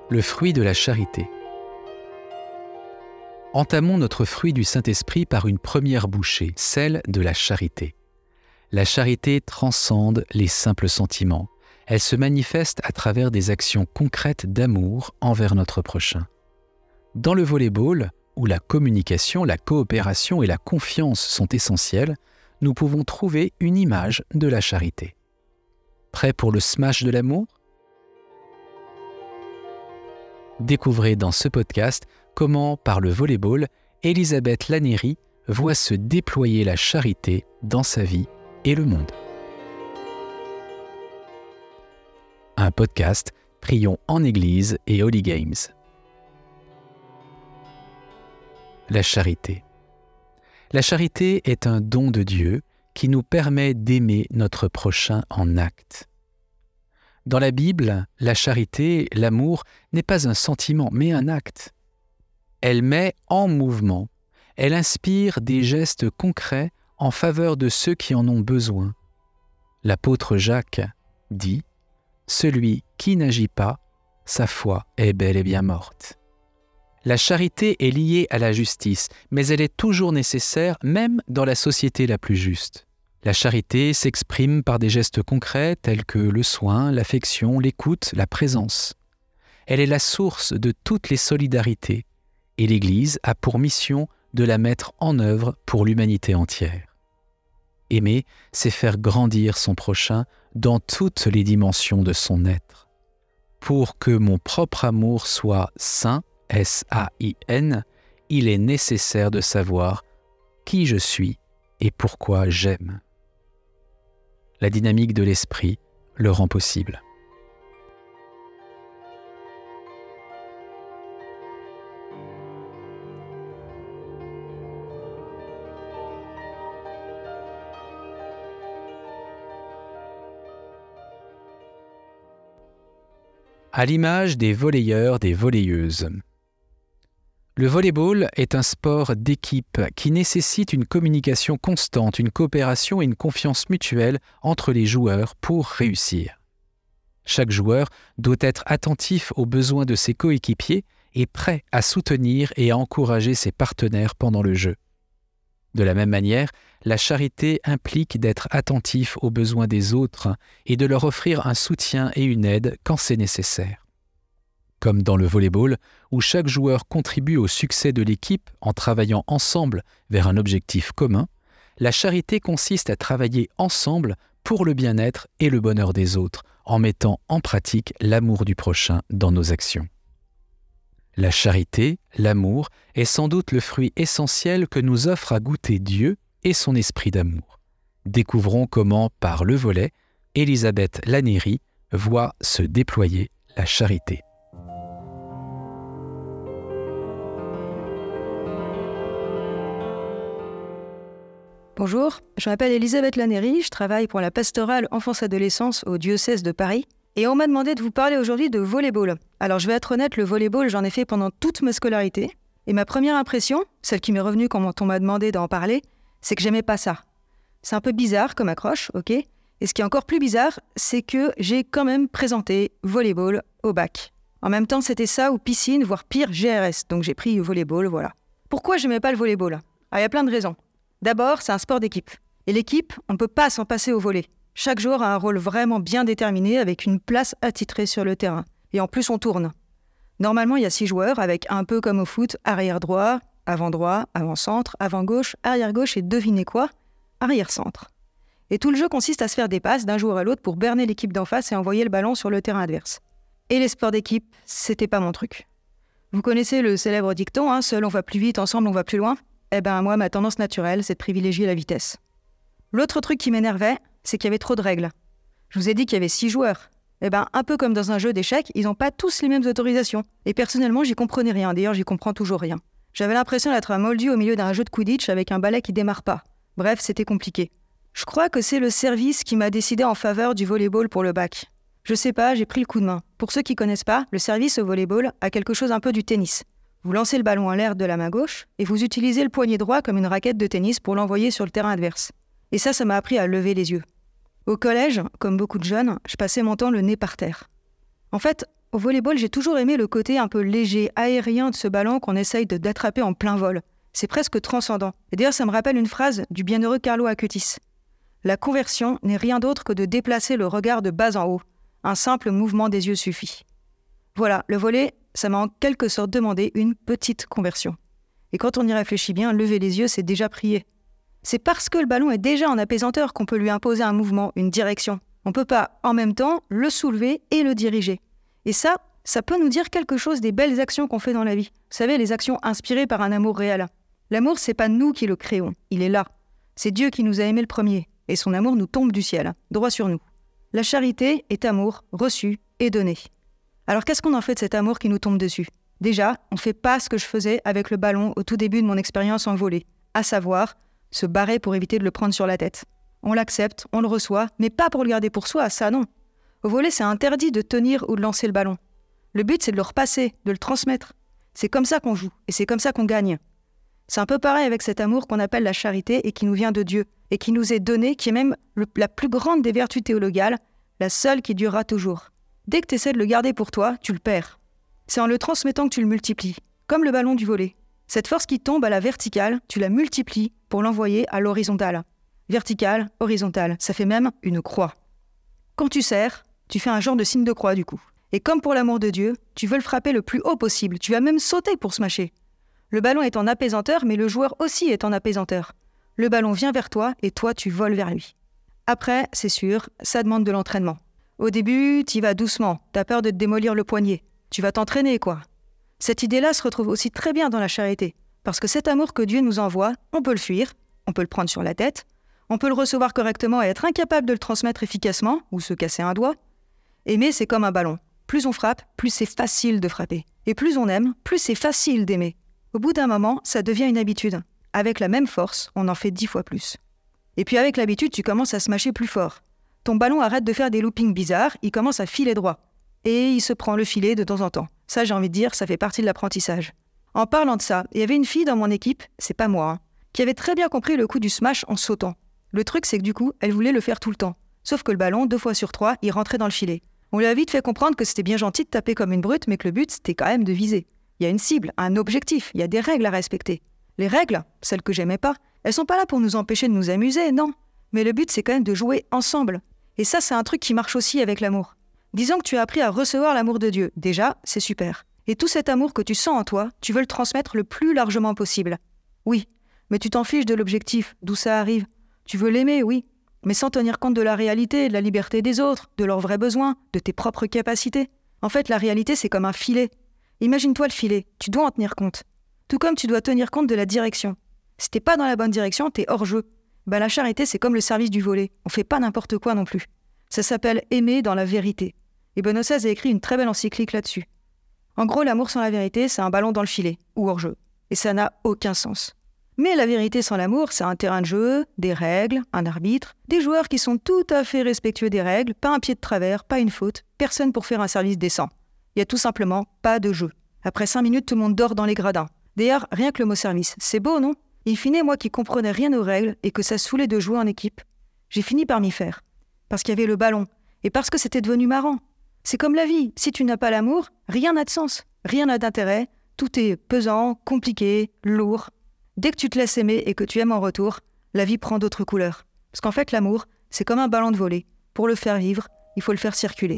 le fruit de la charité. Entamons notre fruit du Saint-Esprit par une première bouchée, celle de la charité. La charité transcende les simples sentiments. Elle se manifeste à travers des actions concrètes d'amour envers notre prochain. Dans le volley-ball, où la communication, la coopération et la confiance sont essentielles, nous pouvons trouver une image de la charité. Prêt pour le smash de l'amour ? Découvrez dans ce podcast comment, par le volley-ball, Elisabeth Lannéry voit se déployer la charité dans sa vie et le monde. Un podcast Prions en Église et Holy Games. La charité. La charité est un don de Dieu qui nous permet d'aimer notre prochain en acte. Dans la Bible, la charité, l'amour, n'est pas un sentiment, mais un acte. Elle met en mouvement, elle inspire des gestes concrets en faveur de ceux qui en ont besoin. L'apôtre Jacques dit « Celui qui n'agit pas, sa foi est bel et bien morte ». La charité est liée à la justice, mais elle est toujours nécessaire, même dans la société la plus juste. La charité s'exprime par des gestes concrets tels que le soin, l'affection, l'écoute, la présence. Elle est la source de toutes les solidarités, et l'Église a pour mission de la mettre en œuvre pour l'humanité entière. Aimer, c'est faire grandir son prochain dans toutes les dimensions de son être. Pour que mon propre amour soit sain, S-A-I-N, il est nécessaire de savoir qui je suis et pourquoi j'aime. La dynamique de l'esprit le rend possible. À l'image des volleyeurs, des volleyeuses. Le volley-ball est un sport d'équipe qui nécessite une communication constante, une coopération et une confiance mutuelle entre les joueurs pour réussir. Chaque joueur doit être attentif aux besoins de ses coéquipiers et prêt à soutenir et à encourager ses partenaires pendant le jeu. De la même manière, la charité implique d'être attentif aux besoins des autres et de leur offrir un soutien et une aide quand c'est nécessaire. Comme dans le volley-ball, où chaque joueur contribue au succès de l'équipe en travaillant ensemble vers un objectif commun, la charité consiste à travailler ensemble pour le bien-être et le bonheur des autres, en mettant en pratique l'amour du prochain dans nos actions. La charité, l'amour, est sans doute le fruit essentiel que nous offre à goûter Dieu et son esprit d'amour. Découvrons comment, par le volley, Elisabeth Lannéry voit se déployer la charité. Bonjour, je m'appelle Elisabeth Lannéry, je travaille pour la pastorale enfance-adolescence au diocèse de Paris et on m'a demandé de vous parler aujourd'hui de volley-ball. Alors je vais être honnête, le volley-ball j'en ai fait pendant toute ma scolarité et ma première impression, celle qui m'est revenue quand on m'a demandé d'en parler, c'est que j'aimais pas ça. C'est un peu bizarre comme accroche, ok ? Et ce qui est encore plus bizarre, c'est que j'ai quand même présenté volley-ball au bac. En même temps c'était ça ou piscine, voire pire GRS, donc j'ai pris volley-ball, voilà. Pourquoi j'aimais pas le volley-ball ? Ah, il y a plein de raisons. D'abord, c'est un sport d'équipe. Et l'équipe, on ne peut pas s'en passer au volley. Chaque joueur a un rôle vraiment bien déterminé avec une place attitrée sur le terrain. Et en plus, on tourne. Normalement, il y a 6 joueurs avec un peu comme au foot, arrière droit, avant centre, avant gauche, arrière gauche et devinez quoi ? Arrière centre. Et tout le jeu consiste à se faire des passes d'un joueur à l'autre pour berner l'équipe d'en face et envoyer le ballon sur le terrain adverse. Et les sports d'équipe, c'était pas mon truc. Vous connaissez le célèbre dicton, seul on va plus vite, ensemble on va plus loin ? Eh ben moi, ma tendance naturelle, c'est de privilégier la vitesse. L'autre truc qui m'énervait, c'est qu'il y avait trop de règles. Je vous ai dit qu'il y avait 6 joueurs. Eh ben, un peu comme dans un jeu d'échecs, ils n'ont pas tous les mêmes autorisations. Et personnellement, j'y comprenais rien. D'ailleurs, j'y comprends toujours rien. J'avais l'impression d'être un moldu au milieu d'un jeu de Quidditch avec un balai qui démarre pas. Bref, c'était compliqué. Je crois que c'est le service qui m'a décidé en faveur du volleyball pour le bac. Je sais pas, j'ai pris le coup de main. Pour ceux qui connaissent pas, le service au volleyball a quelque chose un peu du tennis. Vous lancez le ballon en l'air de la main gauche et vous utilisez le poignet droit comme une raquette de tennis pour l'envoyer sur le terrain adverse. Et ça m'a appris à lever les yeux. Au collège, comme beaucoup de jeunes, je passais mon temps le nez par terre. En fait, Au volleyball, j'ai toujours aimé le côté un peu léger, aérien de ce ballon qu'on essaye d'attraper en plein vol. C'est presque transcendant. Et d'ailleurs, ça me rappelle une phrase du bienheureux Carlo Acutis. La conversion n'est rien d'autre que de déplacer le regard de bas en haut. Un simple mouvement des yeux suffit. Voilà, le volley, ça m'a en quelque sorte demandé une petite conversion. Et quand on y réfléchit bien, lever les yeux, c'est déjà prier. C'est parce que le ballon est déjà en apaisanteur qu'on peut lui imposer un mouvement, une direction. On ne peut pas, en même temps, le soulever et le diriger. Et ça peut nous dire quelque chose des belles actions qu'on fait dans la vie. Vous savez, les actions inspirées par un amour réel. L'amour, c'est pas nous qui le créons, il est là. C'est Dieu qui nous a aimés le premier, et son amour nous tombe du ciel, droit sur nous. La charité est amour reçu et donné. Alors qu'est-ce qu'on en fait de cet amour qui nous tombe dessus ? Déjà, on ne fait pas ce que je faisais avec le ballon au tout début de mon expérience en volley, à savoir se barrer pour éviter de le prendre sur la tête. On l'accepte, on le reçoit, mais pas pour le garder pour soi, ça non. Au volley, c'est interdit de tenir ou de lancer le ballon. Le but, c'est de le repasser, de le transmettre. C'est comme ça qu'on joue, et c'est comme ça qu'on gagne. C'est un peu pareil avec cet amour qu'on appelle la charité et qui nous vient de Dieu, et qui nous est donné, qui est même la plus grande des vertus théologales, la seule qui durera toujours. Dès que tu essaies de le garder pour toi, tu le perds. C'est en le transmettant que tu le multiplies, comme le ballon du volley. Cette force qui tombe à la verticale, tu la multiplies pour l'envoyer à l'horizontale. Verticale, horizontale, ça fait même une croix. Quand tu serres, tu fais un genre de signe de croix du coup. Et comme pour l'amour de Dieu, tu veux le frapper le plus haut possible, tu vas même sauter pour smasher. Le ballon est en apaisanteur, mais le joueur aussi est en apaisanteur. Le ballon vient vers toi et toi tu voles vers lui. Après, c'est sûr, ça demande de l'entraînement. Au début, tu y vas doucement, t'as peur de te démolir le poignet. Tu vas t'entraîner, quoi. Cette idée-là se retrouve aussi très bien dans la charité, parce que cet amour que Dieu nous envoie, on peut le fuir, on peut le prendre sur la tête, on peut le recevoir correctement et être incapable de le transmettre efficacement, ou se casser un doigt. Aimer, c'est comme un ballon. Plus on frappe, plus c'est facile de frapper. Et plus on aime, plus c'est facile d'aimer. Au bout d'un moment, ça devient une habitude. Avec la même force, on en fait 10 fois plus. Et puis avec l'habitude, tu commences à smasher plus fort. Ton ballon arrête de faire des loopings bizarres, il commence à filer droit. Et il se prend le filet de temps en temps. Ça, j'ai envie de dire, ça fait partie de l'apprentissage. En parlant de ça, il y avait une fille dans mon équipe, c'est pas moi, qui avait très bien compris le coup du smash en sautant. Le truc, c'est que du coup, elle voulait le faire tout le temps. Sauf que le ballon, 2 fois sur 3, il rentrait dans le filet. On lui a vite fait comprendre que c'était bien gentil de taper comme une brute, mais que le but, c'était quand même de viser. Il y a une cible, un objectif, il y a des règles à respecter. Les règles, celles que j'aimais pas, elles sont pas là pour nous empêcher de nous amuser, non. Mais le but, c'est quand même de jouer ensemble. Et ça, c'est un truc qui marche aussi avec l'amour. Disons que tu as appris à recevoir l'amour de Dieu. Déjà, c'est super. Et tout cet amour que tu sens en toi, tu veux le transmettre le plus largement possible. Oui, mais tu t'en fiches de l'objectif, d'où ça arrive. Tu veux l'aimer, oui, mais sans tenir compte de la réalité, de la liberté des autres, de leurs vrais besoins, de tes propres capacités. En fait, la réalité, c'est comme un filet. Imagine-toi le filet, tu dois en tenir compte. Tout comme tu dois tenir compte de la direction. Si t'es pas dans la bonne direction, t'es hors jeu. La charité, c'est comme le service du volley. On fait pas n'importe quoi non plus. Ça s'appelle aimer dans la vérité. Et Benoît XVI a écrit une très belle encyclique là-dessus. En gros, l'amour sans la vérité, c'est un ballon dans le filet, ou hors jeu. Et ça n'a aucun sens. Mais la vérité sans l'amour, c'est un terrain de jeu, des règles, un arbitre, des joueurs qui sont tout à fait respectueux des règles, pas un pied de travers, pas une faute, personne pour faire un service décent. Il y a tout simplement pas de jeu. Après 5 minutes, tout le monde dort dans les gradins. D'ailleurs, rien que le mot service, c'est beau, non ? In fine, moi qui comprenais rien aux règles et que ça saoulait de jouer en équipe, j'ai fini par m'y faire. Parce qu'il y avait le ballon, et parce que c'était devenu marrant. C'est comme la vie, si tu n'as pas l'amour, rien n'a de sens, rien n'a d'intérêt, tout est pesant, compliqué, lourd. Dès que tu te laisses aimer et que tu aimes en retour, la vie prend d'autres couleurs. Parce qu'en fait, l'amour, c'est comme un ballon de volley. Pour le faire vivre, il faut le faire circuler.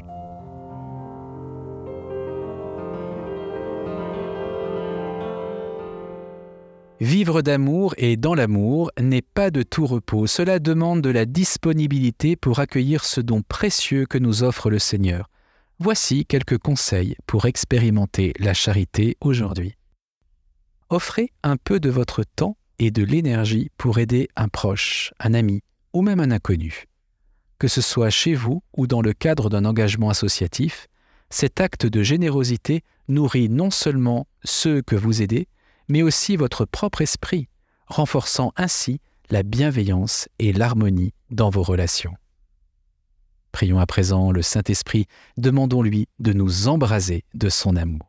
Vivre d'amour et dans l'amour n'est pas de tout repos. Cela demande de la disponibilité pour accueillir ce don précieux que nous offre le Seigneur. Voici quelques conseils pour expérimenter la charité aujourd'hui. Offrez un peu de votre temps et de l'énergie pour aider un proche, un ami ou même un inconnu. Que ce soit chez vous ou dans le cadre d'un engagement associatif, cet acte de générosité nourrit non seulement ceux que vous aidez, mais aussi votre propre esprit, renforçant ainsi la bienveillance et l'harmonie dans vos relations. Prions à présent le Saint-Esprit, demandons-lui de nous embraser de son amour.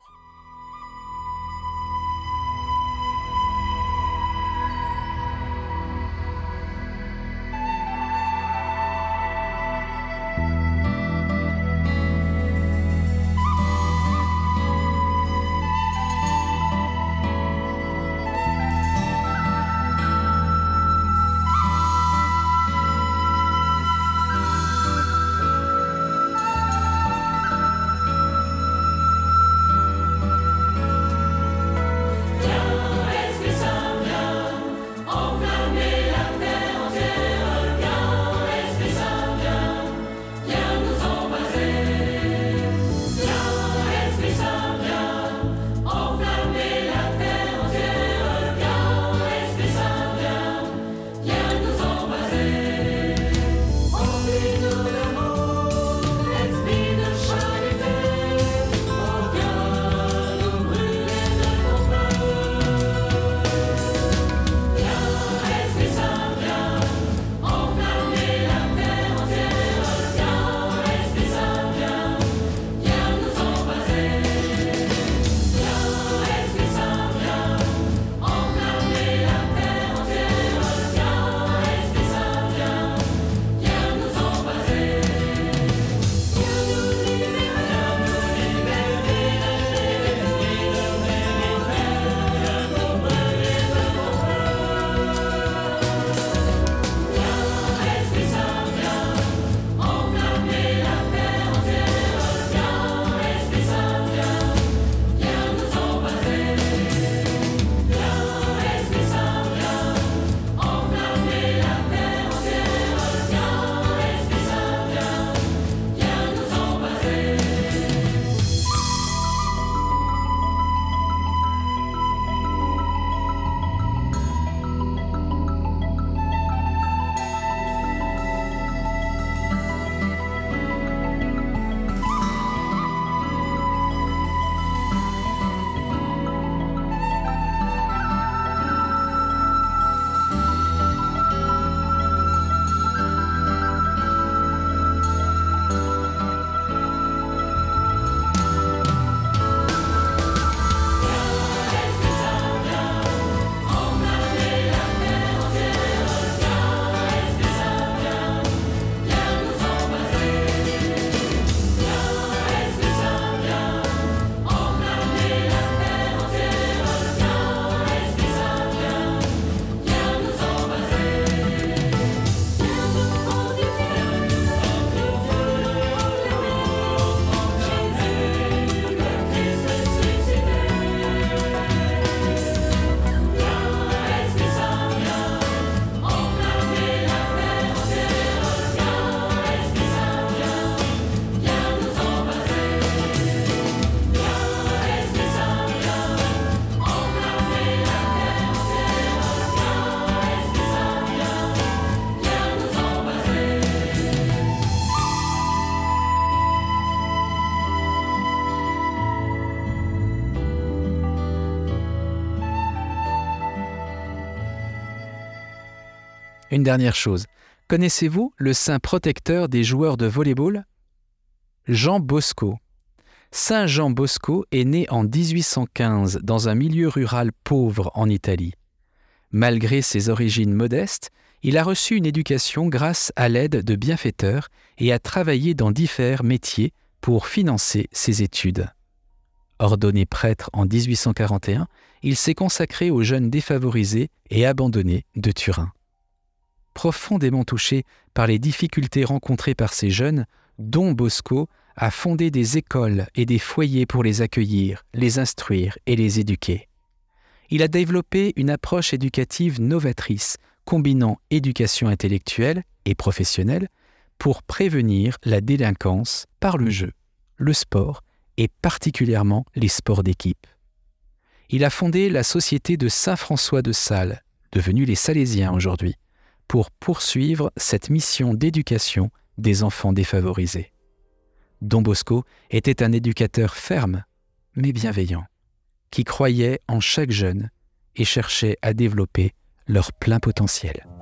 Une dernière chose, connaissez-vous le saint protecteur des joueurs de volley-ball ? Jean Bosco. Saint Jean Bosco est né en 1815 dans un milieu rural pauvre en Italie. Malgré ses origines modestes, il a reçu une éducation grâce à l'aide de bienfaiteurs et a travaillé dans divers métiers pour financer ses études. Ordonné prêtre en 1841, il s'est consacré aux jeunes défavorisés et abandonnés de Turin. Profondément touché par les difficultés rencontrées par ces jeunes, Don Bosco a fondé des écoles et des foyers pour les accueillir, les instruire et les éduquer. Il a développé une approche éducative novatrice, combinant éducation intellectuelle et professionnelle pour prévenir la délinquance par le jeu, le sport et particulièrement les sports d'équipe. Il a fondé la Société de Saint-François de Sales, devenue les Salésiens aujourd'hui, pour poursuivre cette mission d'éducation des enfants défavorisés. Don Bosco était un éducateur ferme, mais bienveillant, qui croyait en chaque jeune et cherchait à développer leur plein potentiel.